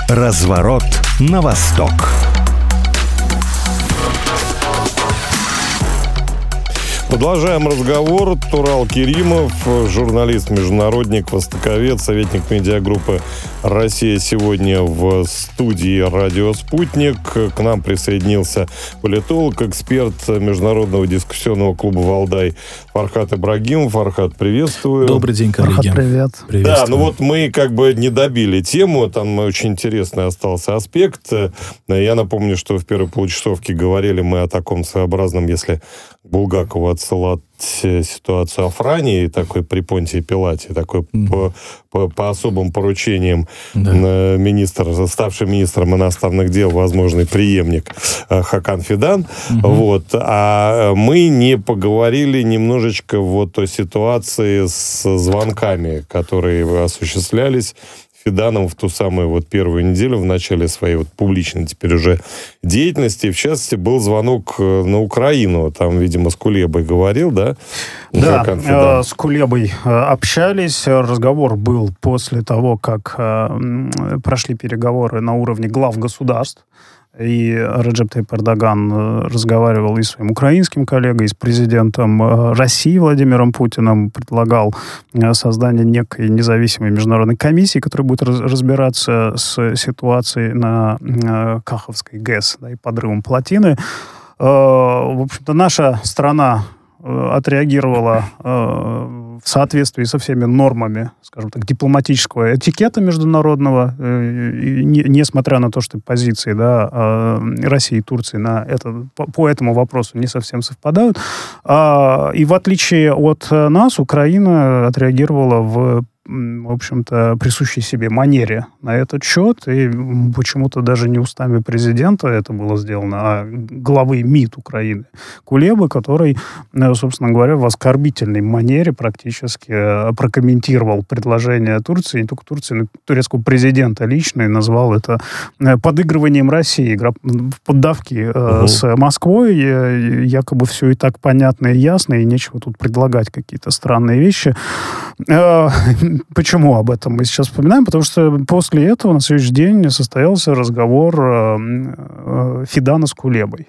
Разворот на восток. Продолжаем разговор. Турал Керимов, журналист-международник, востоковед, советник медиагруппы «Россия сегодня» в студии «Радио Спутник». К нам присоединился политолог, эксперт Международного дискуссионного клуба «Валдай» Фархад Ибрагимов. Фархад, приветствую. Добрый день, коллеги. Фархад, привет. Да, ну вот мы как бы не добили тему, там очень интересный остался аспект. Я напомню, что в первой получасовке говорили мы о таком своеобразном, если Булгакову отсылать ситуацию о Франии, такой при Понтии Пилате, такой по особым поручениям министр, ставший министром иностранных дел, возможный преемник Хакан Фидан. Вот. А мы не поговорили немножечко вот о ситуации с звонками, которые осуществлялись Фиданом в ту самую вот первую неделю в начале своей вот публичной теперь уже деятельности. В частности, был звонок на Украину. Там, видимо, с Кулебой говорил, да? Да, с Кулебой общались. Разговор был после того, как прошли переговоры на уровне глав государств. И Реджеп Тайип Эрдоган разговаривал и с своим украинским коллегой, и с президентом России Владимиром Путиным, предлагал создание некой независимой международной комиссии, которая будет разбираться с ситуацией на Каховской ГЭС, да, и подрывом плотины. В общем-то, наша страна отреагировала в соответствии со всеми нормами, скажем так, дипломатического этикета международного, несмотря на то, что позиции, да, России и Турции по этому вопросу не совсем совпадают. И в отличие от нас, Украина отреагировала в общем-то, присущей себе манере на этот счет, и почему-то даже не устами президента это было сделано, а главы МИД Украины Кулебы, который, собственно говоря, в оскорбительной манере практически прокомментировал предложение Турции, не только Турции, но и турецкого президента лично, и назвал это подыгрыванием России, игра в поддавки с Москвой, якобы все и так понятно и ясно, и нечего тут предлагать какие-то странные вещи. Почему об этом мы сейчас вспоминаем? Потому что после этого на следующий день состоялся разговор Фидана с Кулебой.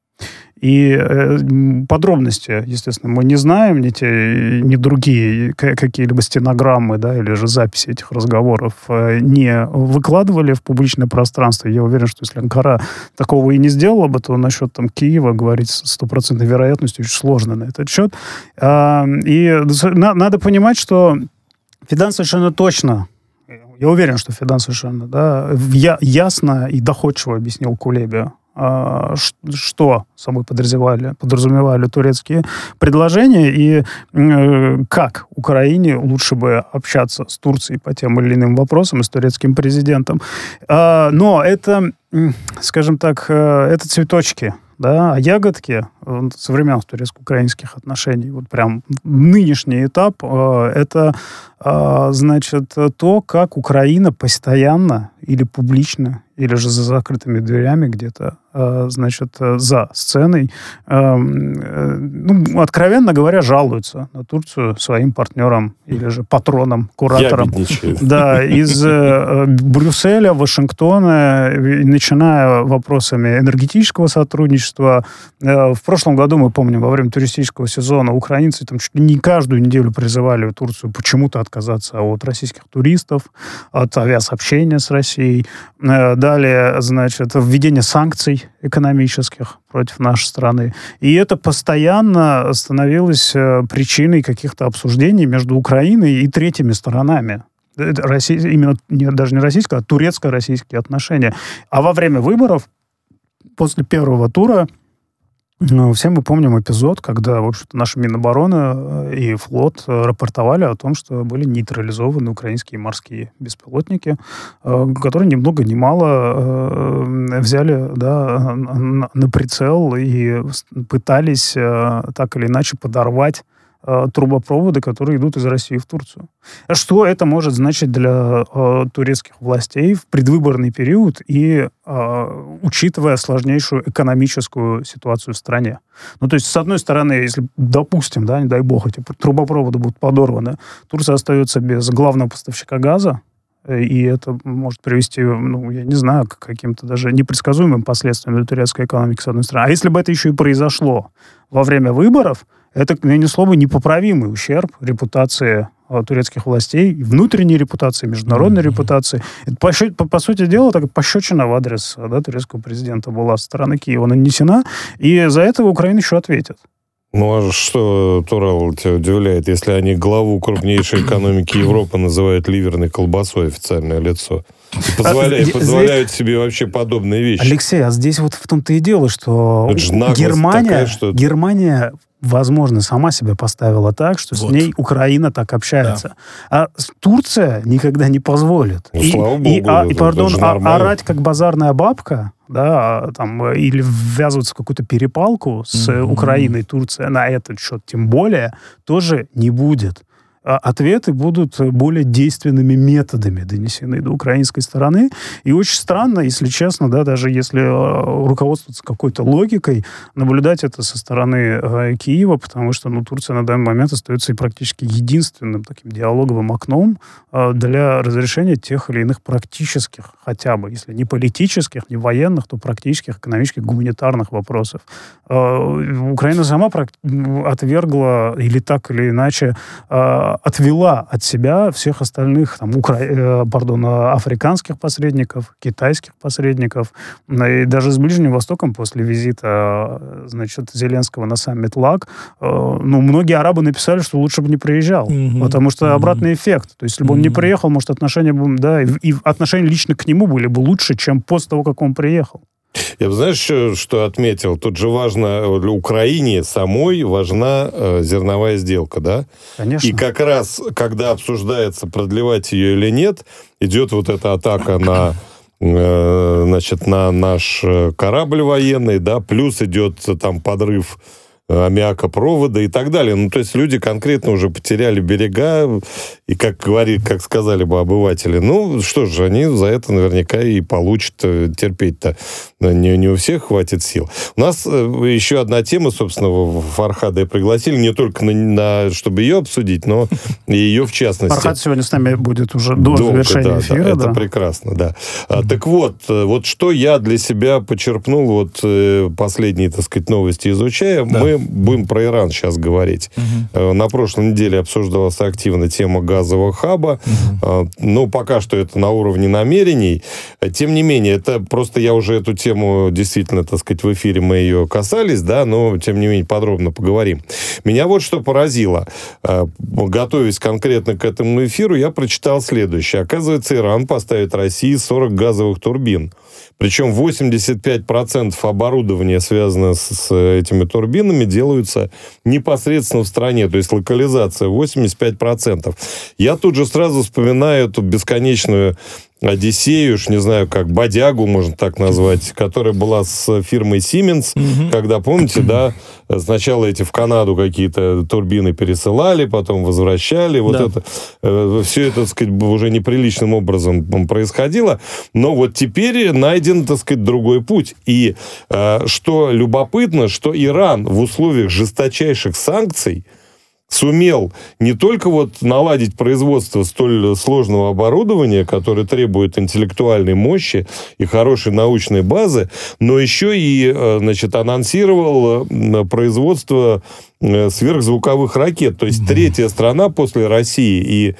И подробности, естественно, мы не знаем, ни те, ни другие какие-либо стенограммы, да, или же записи этих разговоров не выкладывали в публичное пространство. Я уверен, что если Анкара такого и не сделала бы, то насчет там Киева говорить с 100% вероятностью очень сложно на этот счет. И надо понимать, что Фидан совершенно точно, я уверен, что Фидан совершенно ясно и доходчиво объяснил Кулебе, что собой подразумевали турецкие предложения и как Украине лучше бы общаться с Турцией по тем или иным вопросам и с турецким президентом. Но это, скажем так, это цветочки. Да, а ягодки современных турецко-украинских отношений, вот прям нынешний этап, это, значит, то, как Украина постоянно или публично, или же за закрытыми дверями где-то, значит, за сценой, откровенно говоря, жалуются на Турцию своим партнерам или же патронам, кураторам. Да, из Брюсселя, Вашингтона, начиная вопросами энергетического сотрудничества. В прошлом году, мы помним, во время туристического сезона украинцы там чуть ли не каждую неделю призывали Турцию почему-то отказаться от российских туристов, от авиасообщения с Россией. Далее, значит, введение санкций экономических против нашей страны. И это постоянно становилось причиной каких-то обсуждений между Украиной и третьими сторонами. Именно даже не российско, а турецко-российские отношения. А во время выборов, после первого тура, все мы помним эпизод, когда, в общем-то, наши Минобороны и флот рапортовали о том, что были нейтрализованы украинские морские беспилотники, которые ни много ни мало взяли, да, на прицел и пытались так или иначе подорвать трубопроводы, которые идут из России в Турцию. Что это может значить для турецких властей в предвыборный период и учитывая сложнейшую экономическую ситуацию в стране? Ну, то есть, с одной стороны, если, допустим, да, не дай бог, эти трубопроводы будут подорваны, Турция остается без главного поставщика газа, и это может привести, я не знаю, к каким-то даже непредсказуемым последствиям для турецкой экономики, с одной стороны. А если бы это еще и произошло во время выборов, это нанесло бы непоправимый ущерб репутации турецких властей, внутренней репутации, международной репутации. Это, по сути дела, так пощечина в адрес турецкого президента была со стороны Киева нанесена, и за это Украина еще ответит. Ну, а что, Турал, тебя удивляет, если они главу крупнейшей экономики Европы называют ливерной колбасой, официальное лицо? И позволяют себе вообще подобные вещи. Алексей, а здесь вот в том-то и дело, что Германия, возможно, сама себя поставила так, что с ней Украина так общается. Да. А Турция никогда не позволит. Слава богу, орать как базарная бабка, или ввязываться в какую-то перепалку с Украиной, Турция на этот счет тем более, тоже не будет. Ответы будут более действенными методами донесены до украинской стороны. И очень странно, если честно, даже если руководствоваться какой-то логикой, наблюдать это со стороны Киева, потому что Турция на данный момент остается и практически единственным таким диалоговым окном для разрешения тех или иных практических, хотя бы, если не политических, не военных, то практических, экономических, гуманитарных вопросов. Украина сама отвергла или так или иначе отвела от себя всех остальных африканских посредников, китайских посредников, и даже с Ближним Востоком после визита, Зеленского на саммит ЛАГ, многие арабы написали, что лучше бы не приезжал, потому что обратный эффект. То есть, если бы он не приехал, может, отношения лично к нему были бы лучше, чем после того, как он приехал. Я бы, знаешь, что отметил? Тут же важно, для Украине самой важна зерновая сделка, да? Конечно. И как раз, когда обсуждается, продлевать ее или нет, идет вот эта атака на наш корабль военный, да, плюс идет там подрыв аммиакопровода и так далее. То есть люди конкретно уже потеряли берега, и, как сказали бы обыватели, что же, они за это наверняка и получат. Терпеть-то не у всех хватит сил. У нас еще одна тема, собственно, Фархада пригласили, не только чтобы ее обсудить, но и ее в частности. Фархад сегодня с нами будет уже до завершения эфира. Это прекрасно, да. Так вот что я для себя почерпнул, последние, новости изучая, мы будем про Иран сейчас говорить. На прошлой неделе обсуждалась активно тема газового хаба. Пока что это на уровне намерений. Тем не менее, это просто я уже эту тему действительно, в эфире мы ее касались, да, но тем не менее подробно поговорим. Меня вот что поразило. Готовясь конкретно к этому эфиру, я прочитал следующее. Оказывается, Иран поставит России 40 газовых турбин. Причем 85% оборудования, связанного с этими турбинами, делаются непосредственно в стране. То есть локализация 85%. Я тут же сразу вспоминаю эту бесконечную Одиссею, не знаю, как бодягу, можно так назвать, которая была с фирмой Siemens, когда, помните, да, сначала в Канаду какие-то турбины пересылали, потом возвращали, все это, уже неприличным образом происходило, но теперь найден, другой путь. И что любопытно, что Иран в условиях жесточайших санкций сумел не только наладить производство столь сложного оборудования, которое требует интеллектуальной мощи и хорошей научной базы, но еще и, анонсировал производство сверхзвуковых ракет. То есть третья страна после России и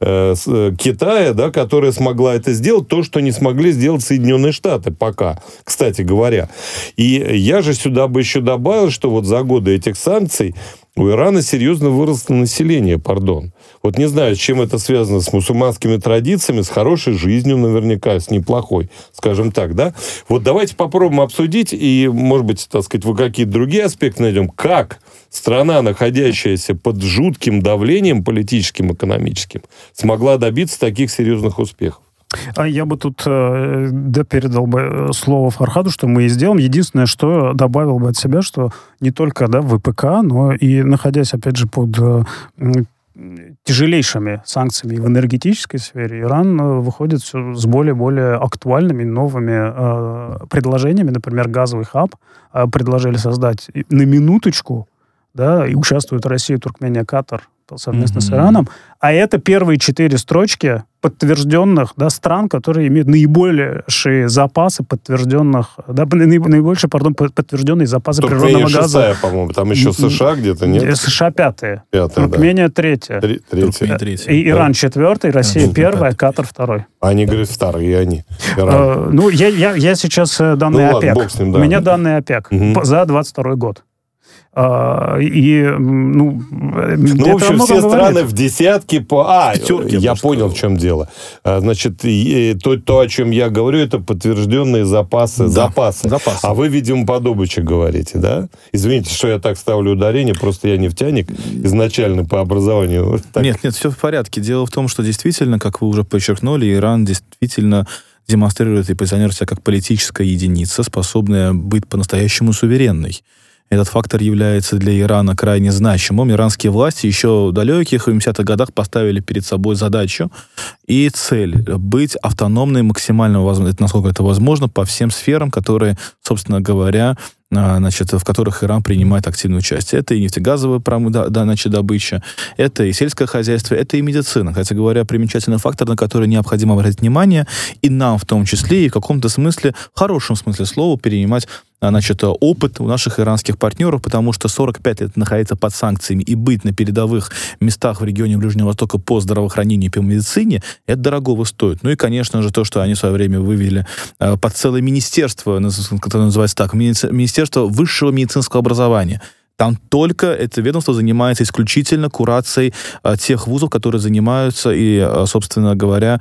Китая, да, которая смогла это сделать, то, что не смогли сделать Соединенные Штаты пока, кстати говоря. И я же сюда бы еще добавил, что за годы этих санкций у Ирана серьезно выросло население, не знаю, с чем это связано, с мусульманскими традициями, с хорошей жизнью наверняка, с неплохой, скажем так, да? Давайте попробуем обсудить, и, может быть, вы какие-то другие аспекты найдем, как страна, находящаяся под жутким давлением политическим, экономическим, смогла добиться таких серьезных успехов. Я бы тут передал бы слово Фархаду, что мы и сделаем. Единственное, что добавил бы от себя, что не только ВПК, но и находясь, опять же, под тяжелейшими санкциями в энергетической сфере, Иран выходит все с более актуальными, новыми предложениями. Например, газовый хаб предложили создать на минуточку да, и участвуют Россия, Туркмения, Катар совместно с Ираном, а это первые 4 строчки подтвержденных, да, стран, которые имеют наибольшие запасы подтвержденных, да, наибольшие, подтвержденные запасы природного газа. Туркмения 6-я, по-моему, там еще США где-то, нет? США 5-я, Туркмения 3-я. И Иран 4-й, Россия 1-я, Катар 2-й. Они говорят, вторые они. Ну, я сейчас данные ОПЕК. Бог с ним, да. У меня данные ОПЕК за 22 год. В общем, все страны в десятке я понял, в чем дело. Значит, то, о чем я говорю, это подтвержденные запасы. А вы, видимо, по добыче говорите, да? Извините, что я так ставлю ударение, просто я нефтяник изначально по образованию. Нет, все в порядке. Дело в том, что действительно, как вы уже подчеркнули, Иран действительно демонстрирует и позиционирует себя как политическая единица, способная быть по-настоящему суверенной. Этот фактор является для Ирана крайне значимым. Иранские власти еще в далеких 70-х годах поставили перед собой задачу и цель быть автономной максимально, насколько это возможно, по всем сферам, которые, собственно говоря, в которых Иран принимает активное участие. Это и нефтегазовая добыча, это и сельское хозяйство, это и медицина. Хотя говоря, примечательный фактор, на который необходимо обратить внимание, и нам в том числе, и в каком-то смысле, в хорошем смысле слова, перенимать опыт у наших иранских партнеров, потому что 45 лет находиться под санкциями и быть на передовых местах в регионе Ближнего Востока по здравоохранению и по медицине, это дорогого стоит. Ну и, конечно же, то, что они в свое время вывели под целое министерство, которое называется так, Министерство высшего медицинского образования. Там только это ведомство занимается исключительно курацией тех вузов, которые занимаются и, собственно говоря,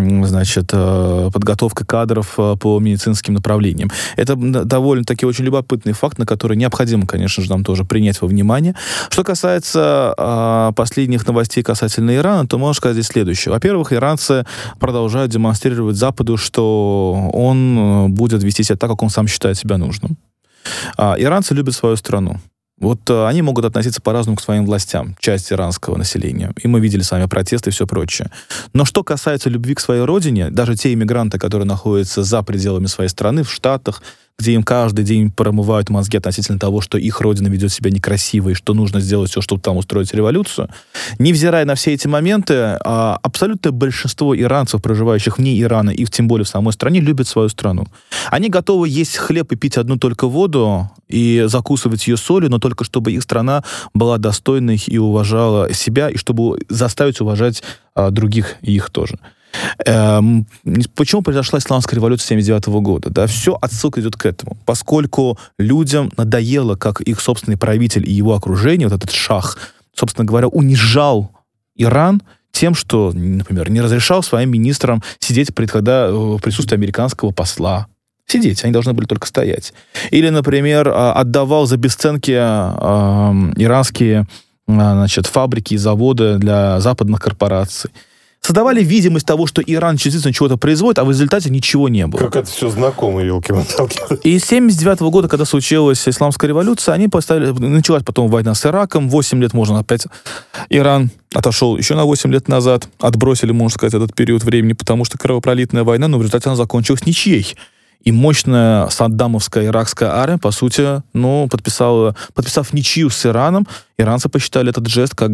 подготовкой кадров по медицинским направлениям. Это довольно-таки очень любопытный факт, на который необходимо, конечно же, нам тоже принять во внимание. Что касается последних новостей касательно Ирана, то можно сказать здесь следующее. Во-первых, иранцы продолжают демонстрировать Западу, что он будет вести себя так, как он сам считает себя нужным. Иранцы любят свою страну. Вот они могут относиться по-разному к своим властям, часть иранского населения. И мы видели с вами протесты и все прочее. Но что касается любви к своей родине, даже те иммигранты, которые находятся за пределами своей страны, в Штатах, где им каждый день промывают мозги относительно того, что их родина ведет себя некрасиво и что нужно сделать все, чтобы там устроить революцию. Невзирая на все эти моменты, абсолютное большинство иранцев, проживающих вне Ирана и тем более в самой стране, любят свою страну. Они готовы есть хлеб и пить одну только воду и закусывать ее солью, но только чтобы их страна была достойной и уважала себя, и чтобы заставить уважать других и их тоже. Почему произошла исламская революция 1979 года? Да, все отсылка идет к этому. Поскольку людям надоело, как их собственный правитель и его окружение, вот этот шах, собственно говоря, унижал Иран тем, что, например, не разрешал своим министрам сидеть в присутствии американского посла. Сидеть, они должны были только стоять. Или, например, отдавал за бесценки иранские фабрики и заводы для западных корпораций. Создавали видимость того, что Иран частично чего-то производит, а в результате ничего не было. Как это все знакомо, елки-моталки. И с 1979 года, когда случилась исламская революция, началась потом война с Ираком, 8 лет можно опять... Иран отошел еще на 8 лет назад, отбросили, можно сказать, этот период времени, потому что кровопролитная война, но в результате она закончилась ничьей. И мощная саддамовская иракская армия, по сути, подписав ничью с Ираном, иранцы посчитали этот жест как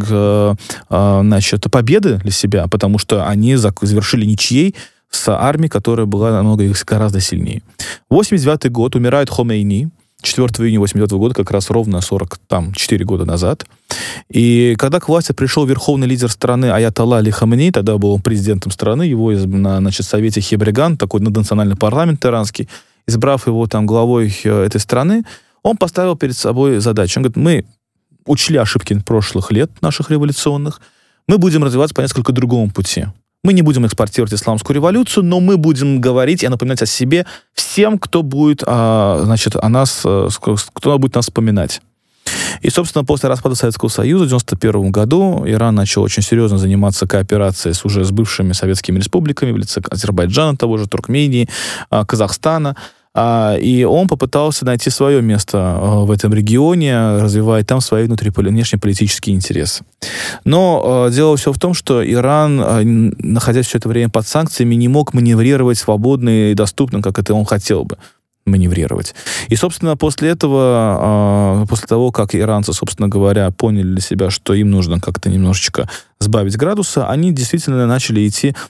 победы для себя, потому что они завершили ничьей с армией, которая была гораздо сильнее. 1989 год, умирает Хомейни, 4 июня 1989 года, как раз ровно 44 года назад. И когда к власти пришел верховный лидер страны Аятолла Али Хаменеи, тогда был президентом страны, его на совете Хебреган, такой наднациональный парламент иранский, избрав его главой этой страны, он поставил перед собой задачу. Он говорит, мы учли ошибки прошлых лет наших революционных, мы будем развиваться по несколько другому пути. Мы не будем экспортировать исламскую революцию, но мы будем говорить и напоминать о себе всем, кто будет, кто будет нас вспоминать. И, собственно, после распада Советского Союза в 1991 году Иран начал очень серьезно заниматься кооперацией с бывшими советскими республиками в лице Азербайджана, того же Туркмении, Казахстана. И он попытался найти свое место в этом регионе, развивая там свои внешнеполитические интересы. Но дело все в том, что Иран, находясь все это время под санкциями, не мог маневрировать свободно и доступно, как это он хотел бы. маневрировать. И, собственно, после этого, после того, как иранцы, собственно говоря, поняли для себя, что им нужно как-то немножечко сбавить градуса, они действительно начали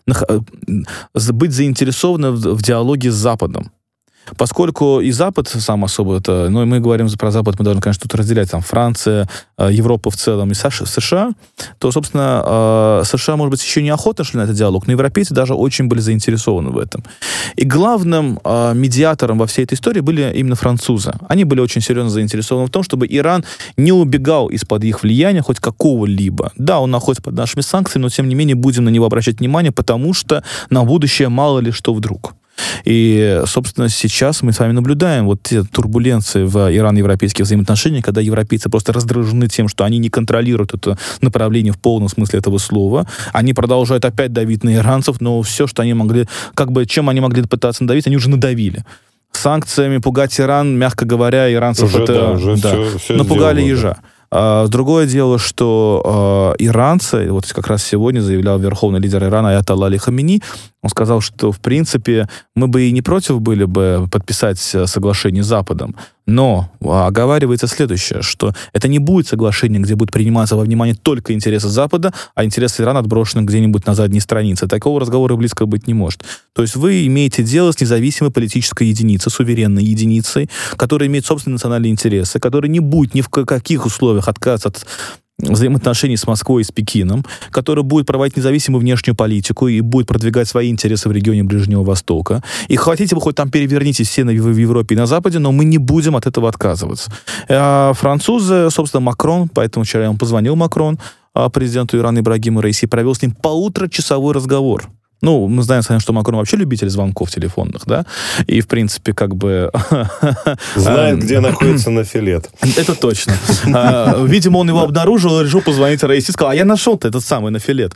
быть заинтересованы в диалоге с Западом. Поскольку и Запад сам особо это... Ну, и мы говорим про Запад, мы должны, конечно, тут разделять там Франция, Европа в целом и США, то, собственно, США, может быть, еще неохотно шли на этот диалог, но европейцы даже очень были заинтересованы в этом. И главным медиатором во всей этой истории были именно французы. Они были очень серьезно заинтересованы в том, чтобы Иран не убегал из-под их влияния хоть какого-либо. Да, он находится под нашими санкциями, но, тем не менее, будем на него обращать внимание, потому что на будущее мало ли что вдруг. И, собственно, сейчас мы с вами наблюдаем вот те турбуленции в ирано-европейских взаимоотношениях, когда европейцы просто раздражены тем, что они не контролируют это направление в полном смысле этого слова. Они продолжают опять давить на иранцев, но все, что они могли, чем они могли пытаться надавить, они уже надавили. Санкциями пугать Иран, мягко говоря, иранцев все напугали ежа. Другое дело, что иранцы, вот как раз сегодня заявлял верховный лидер Ирана Аятолла Али Хамини, он сказал, что, в принципе, мы бы и не против были бы подписать соглашение с Западом, но оговаривается следующее, что это не будет соглашение, где будут приниматься во внимание только интересы Запада, а интересы Ирана отброшены где-нибудь на задней странице. Такого разговора близко быть не может. То есть вы имеете дело с независимой политической единицей, суверенной единицей, которая имеет собственные национальные интересы, которая не будет ни в каких условиях отказываться от взаимоотношений с Москвой и с Пекином, который будет проводить независимую внешнюю политику и будет продвигать свои интересы в регионе Ближнего Востока. И хотите вы хоть там перевернитесь все в Европе и на Западе, но мы не будем от этого отказываться. Французы, собственно, Макрон, поэтому вчера я ему позвонил, Макрон, президенту Ирана Ибрагиму Раиси, провел с ним полуторачасовой разговор. Ну, мы знаем, что Макрон вообще любитель звонков телефонных, да? И, в принципе, как бы... Знает, где находится Нафилет. Это точно. Видимо, он его обнаружил и решил позвонить Раиси и сказал, я нашел-то этот самый Нафилет.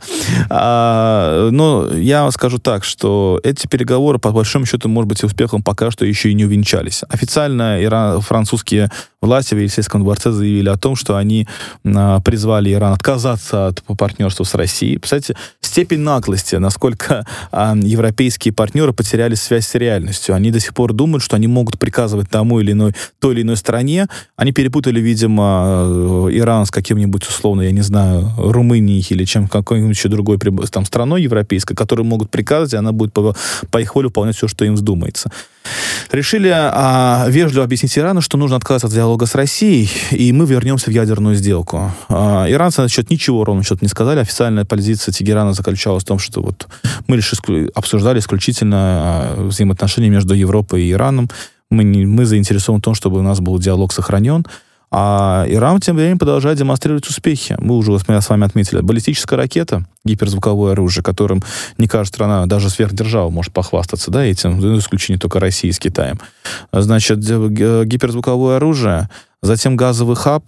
Но я скажу так, что эти переговоры, по большому счету, может быть, успехом пока что еще и не увенчались. Официально французские власти в Елисейском дворце заявили о том, что они призвали Иран отказаться от партнерства с Россией. Представляете, степень наглости, насколько европейские партнеры потеряли связь с реальностью. Они до сих пор думают, что они могут приказывать той или иной стране. Они перепутали, видимо, Иран с каким-нибудь, условно, я не знаю, Румынией или какой-нибудь еще другой там, страной европейской, которые могут приказывать, и она будет по их воле выполнять все, что им вздумается. Решили вежливо объяснить Ирану, что нужно отказаться от диалога с Россией, и мы вернемся в ядерную сделку. Иранцы на этот счет ничего ровно не сказали. Официальная позиция Тегерана заключалась в том, что вот мы лишь обсуждали исключительно взаимоотношения между Европой и Ираном. Мы заинтересованы в том, чтобы у нас был диалог сохранен. А Иран тем временем продолжает демонстрировать успехи. Мы уже с вами отметили. Баллистическая ракета, гиперзвуковое оружие, которым не каждая страна, даже сверхдержава, может похвастаться, да, этим, за исключением только России с Китаем. Значит, гиперзвуковое оружие, затем газовый хаб.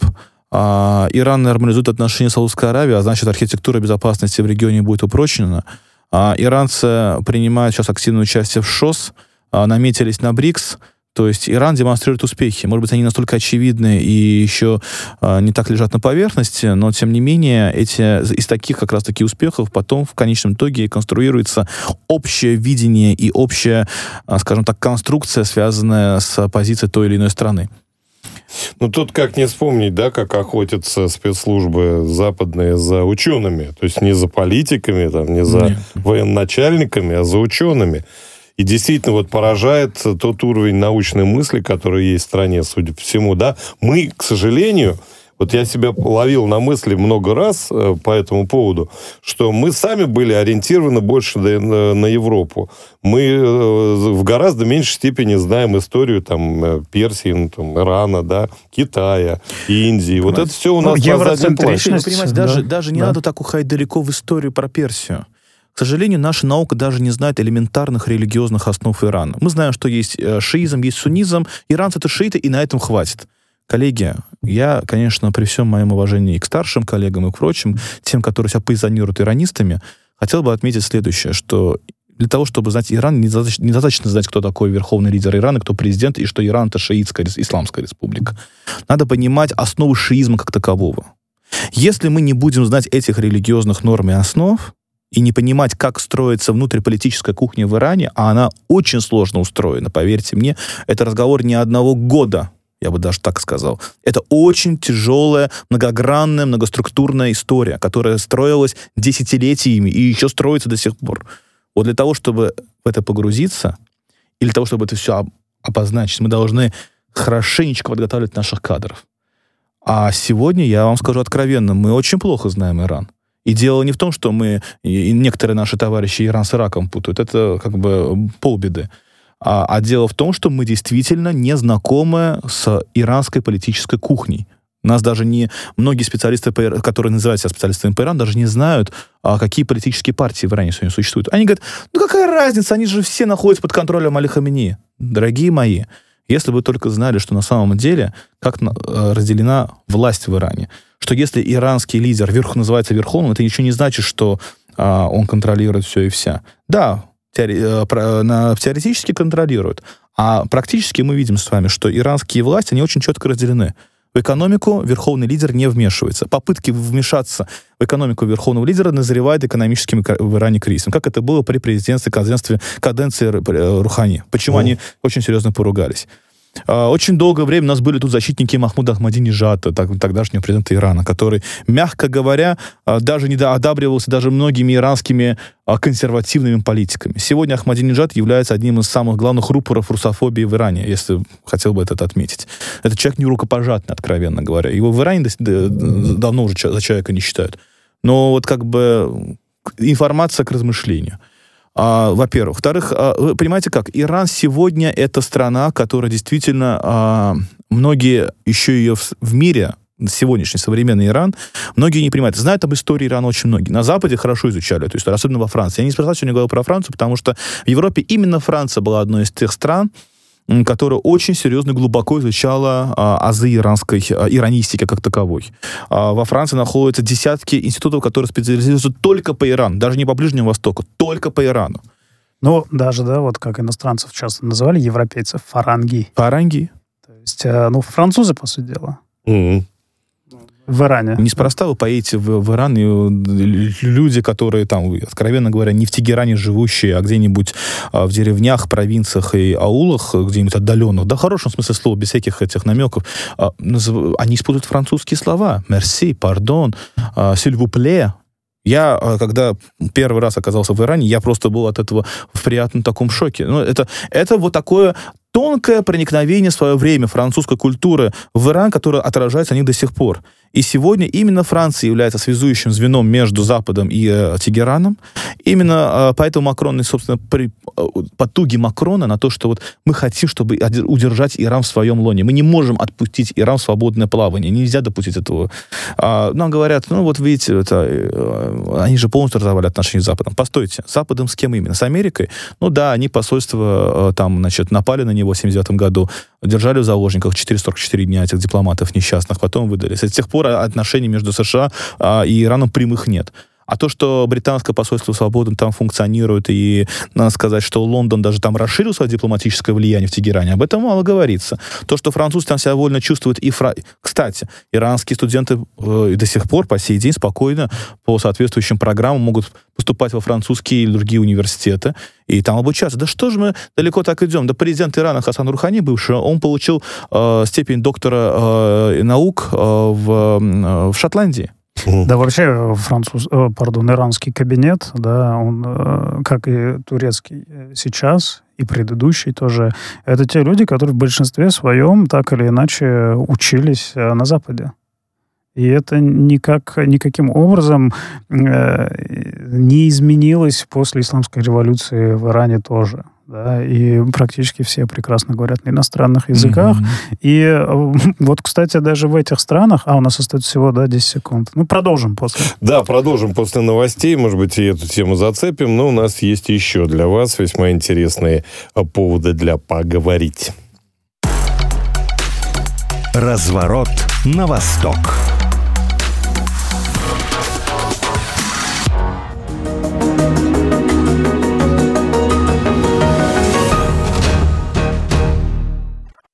Иран нормализует отношения с Саудовской Аравией, а значит, архитектура безопасности в регионе будет упрочена. Иранцы принимают сейчас активное участие в ШОС, наметились на БРИКС. То есть Иран демонстрирует успехи. Может быть, они настолько очевидны и еще не так лежат на поверхности, но, тем не менее, из таких как раз-таки успехов потом в конечном итоге конструируется общее видение и общая, скажем так, конструкция, связанная с позицией той или иной страны. Ну, тут как не вспомнить, да, как охотятся спецслужбы западные за учеными. То есть не за политиками, там, не за военачальниками, а за учеными. И действительно вот поражает тот уровень научной мысли, который есть в стране, судя по всему, да. Мы, к сожалению, вот я себя ловил на мысли много раз по этому поводу, что мы сами были ориентированы больше на Европу. Мы в гораздо меньшей степени знаем историю там, Персии, там, Ирана, да, Китая, Индии. Вот это все у нас на заднем плане. Даже не надо так уходить далеко в историю про Персию. К сожалению, наша наука даже не знает элементарных религиозных основ Ирана. Мы знаем, что есть шиизм, есть суннизм. Иранцы — это шииты, и на этом хватит. Коллеги, я, конечно, при всем моем уважении и к старшим коллегам, и к прочим, тем, которые себя позиционируют иранистами, хотел бы отметить следующее, что для того, чтобы знать Иран, недостаточно знать, кто такой верховный лидер Ирана, кто президент, и что Иран — это шиитская исламская республика. Надо понимать основы шиизма как такового. Если мы не будем знать этих религиозных норм и основ, и не понимать, как строится внутриполитическая кухня в Иране, а она очень сложно устроена, поверьте мне, это разговор не одного года, я бы даже так сказал. Это очень тяжелая, многогранная, многоструктурная история, которая строилась десятилетиями и еще строится до сих пор. Вот для того, чтобы в это погрузиться, или для того, чтобы это все обозначить, мы должны хорошенечко подготавливать наших кадров. А сегодня, я вам скажу откровенно, мы очень плохо знаем Иран. И дело не в том, что мы, и некоторые наши товарищи Иран с Ираком путают, это как бы полбеды. А дело в том, что мы действительно не знакомы с иранской политической кухней. Нас даже многие специалисты, которые называют себя специалистами по Ирану, даже не знают, какие политические партии в Иране сегодня существуют. Они говорят, какая разница, они же все находятся под контролем Али Хаменеи. Дорогие мои, если бы вы только знали, что на самом деле, как разделена власть в Иране, что если иранский лидер называется верховным, это ничего не значит, что он контролирует все и вся. Да, теоретически контролируют. А практически мы видим с вами, что иранские власти, они очень четко разделены. В экономику верховный лидер не вмешивается. Попытки вмешаться в экономику верховного лидера назревают экономическим в Иране кризисом. Как это было при президентстве каденции Рухани. Почему они очень серьезно поругались. Очень долгое время у нас были тут защитники Махмуда Ахмадинежада, тогдашнего президента Ирана, который, мягко говоря, даже не одабривался даже многими иранскими консервативными политиками. Сегодня Ахмадинежад является одним из самых главных рупоров русофобии в Иране, если хотел бы это отметить. Это человек не рукопожатный, откровенно говоря. Его в Иране давно уже за человека не считают. Но вот как бы информация к размышлению. Во-первых. Во-вторых, вы понимаете как? Иран сегодня это страна, которая действительно, многие еще ее в мире, сегодняшний современный Иран, многие не понимают. Знают об истории Ирана очень многие. На Западе хорошо изучали эту историю, особенно во Франции. Я не специально сегодня говорил про Францию, потому что в Европе именно Франция была одной из тех стран, которая очень серьезно и глубоко изучала азы иранистики как таковой. Во Франции находятся десятки институтов, которые специализируются только по Ирану, даже не по Ближнему Востоку, только по Ирану. Ну, даже, да, вот как иностранцев часто называли, европейцев, фаранги. Фаранги. То есть, французы, по сути дела. Mm-hmm. В Иране. Неспроста вы поедете в Иран, и люди, которые там, откровенно говоря, не в Тегеране живущие, а где-нибудь в деревнях, провинциях и аулах, где-нибудь отдаленных, да, в хорошем смысле слова, без всяких этих намеков, они используют французские слова. Merci, pardon, s'il vous plaît. Я, когда первый раз оказался в Иране, я просто был от этого в приятном таком шоке. Это вот такое тонкое проникновение в свое время французской культуры в Иран, которое отражается о них до сих пор. И сегодня именно Франция является связующим звеном между Западом и Тегераном. Именно поэтому Макрон, собственно, потуги Макрона на то, что вот мы хотим, чтобы удержать Иран в своем лоне. Мы не можем отпустить Иран в свободное плавание. Нельзя допустить этого. Нам говорят, вот видите, они же полностью разорвали отношения с Западом. Постойте, с Западом с кем именно? С Америкой? Они посольство напали на него в 1979 году, держали в заложниках 444 дня этих дипломатов несчастных, потом выдали. С тех пор отношений между США и Ираном прямых нет. А то, что британское посольство свободно там функционирует, и надо сказать, что Лондон даже там расширил свое дипломатическое влияние в Тегеране, об этом мало говорится. То, что французы там себя вольно чувствуют, Кстати, иранские студенты до сих пор, по сей день, спокойно по соответствующим программам могут поступать во французские или другие университеты и там обучаться. Да что же мы далеко так идем? Да президент Ирана Хасан Рухани, бывший, он получил степень доктора наук в Шотландии. Да, вообще иранский кабинет, да, он, как и турецкий сейчас, и предыдущий тоже, это те люди, которые в большинстве своем так или иначе учились на Западе. И это никаким образом не изменилось после исламской революции в Иране тоже. Да, и практически все прекрасно говорят на иностранных языках. Mm-hmm. И вот, кстати, даже в этих странах... у нас остается всего, 10 секунд. Продолжим после. Да, продолжим после новостей. Может быть, и эту тему зацепим. Но у нас есть еще для вас весьма интересные поводы для поговорить. Разворот на восток.